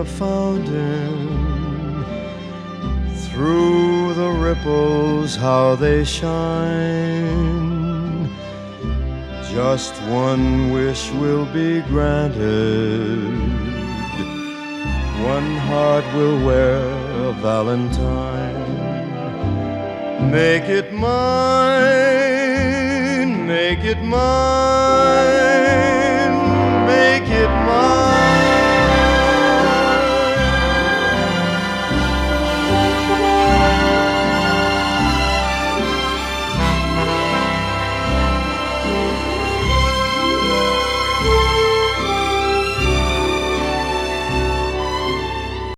a fountain. Through the ripples how they shine. Just one wish will be granted. One heart will wear a valentine. Make it mine, make it mine.